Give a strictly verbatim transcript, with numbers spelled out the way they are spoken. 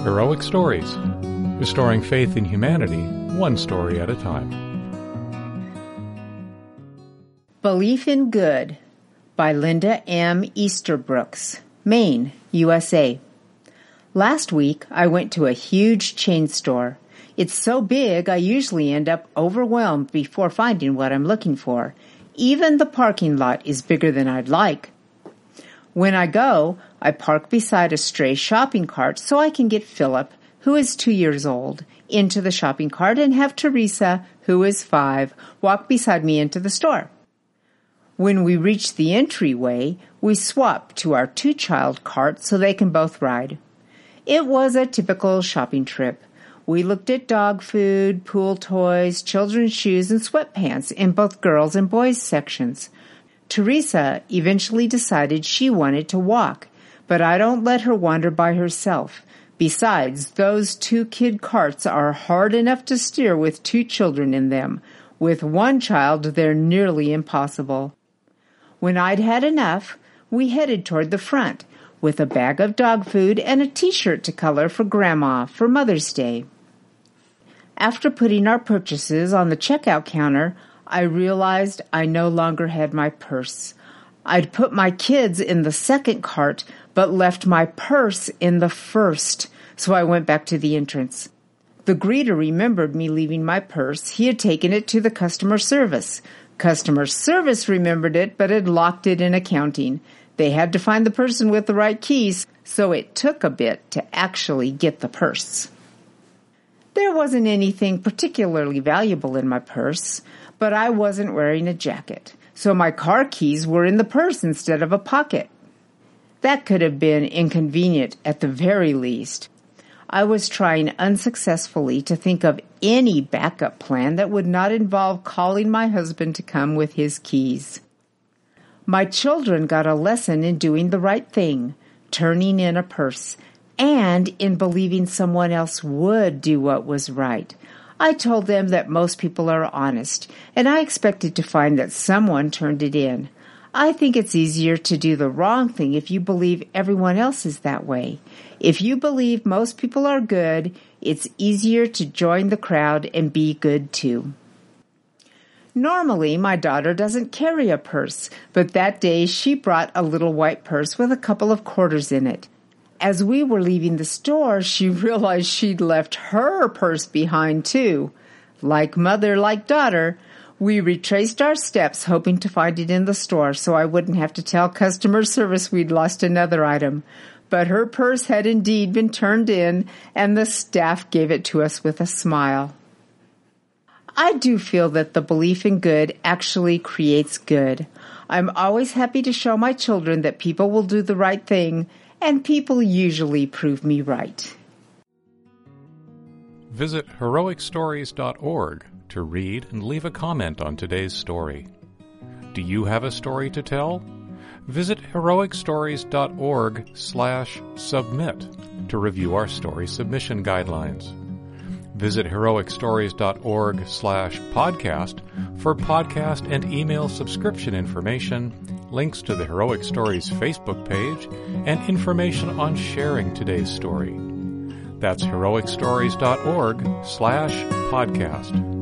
Heroic Stories, restoring faith in humanity, one story at a time. Belief in Good by Linda M. Easterbrooks, Maine, U S A. Last week, I went to a huge chain store. It's so big, I usually end up overwhelmed before finding what I'm looking for. Even the parking lot is bigger than I'd like. When I go, I park beside a stray shopping cart so I can get Philip, who is two years old, into the shopping cart and have Teresa, who is five, walk beside me into the store. When we reach the entryway, we swap to our two-child cart so they can both ride. It was a typical shopping trip. We looked at dog food, pool toys, children's shoes, and sweatpants in both girls' and boys' sections. Teresa eventually decided she wanted to walk, but I don't let her wander by herself. Besides, those two kid carts are hard enough to steer with two children in them. With one child, they're nearly impossible. When I'd had enough, we headed toward the front, with a bag of dog food and a t-shirt to color for Grandma for Mother's Day. After putting our purchases on the checkout counter, I realized I no longer had my purse. I'd put my kids in the second cart, but left my purse in the first, so I went back to the entrance. The greeter remembered me leaving my purse. He had taken it to the customer service. Customer service remembered it, but had locked it in accounting. They had to find the person with the right keys, so it took a bit to actually get the purse. There wasn't anything particularly valuable in my purse, but I wasn't wearing a jacket, so my car keys were in the purse instead of a pocket. That could have been inconvenient at the very least. I was trying unsuccessfully to think of any backup plan that would not involve calling my husband to come with his keys. My children got a lesson in doing the right thing, turning in a purse, and in believing someone else would do what was right. I told them that most people are honest, and I expected to find that someone turned it in. I think it's easier to do the wrong thing if you believe everyone else is that way. If you believe most people are good, it's easier to join the crowd and be good too. Normally, my daughter doesn't carry a purse, but that day she brought a little white purse with a couple of quarters in it. As we were leaving the store, she realized she'd left her purse behind, too. Like mother, like daughter, we retraced our steps, hoping to find it in the store so I wouldn't have to tell customer service we'd lost another item. But her purse had indeed been turned in, and the staff gave it to us with a smile. I do feel that the belief in good actually creates good. I'm always happy to show my children that people will do the right thing, and people usually prove me right. Visit heroic stories dot org to read and leave a comment on today's story. Do you have a story to tell? Visit heroic stories dot org slash submit to review our story submission guidelines. Visit heroic stories dot org slash podcast for podcast and email subscription information, links to the Heroic Stories Facebook page, and information on sharing today's story. That's heroic stories dot org slash podcast.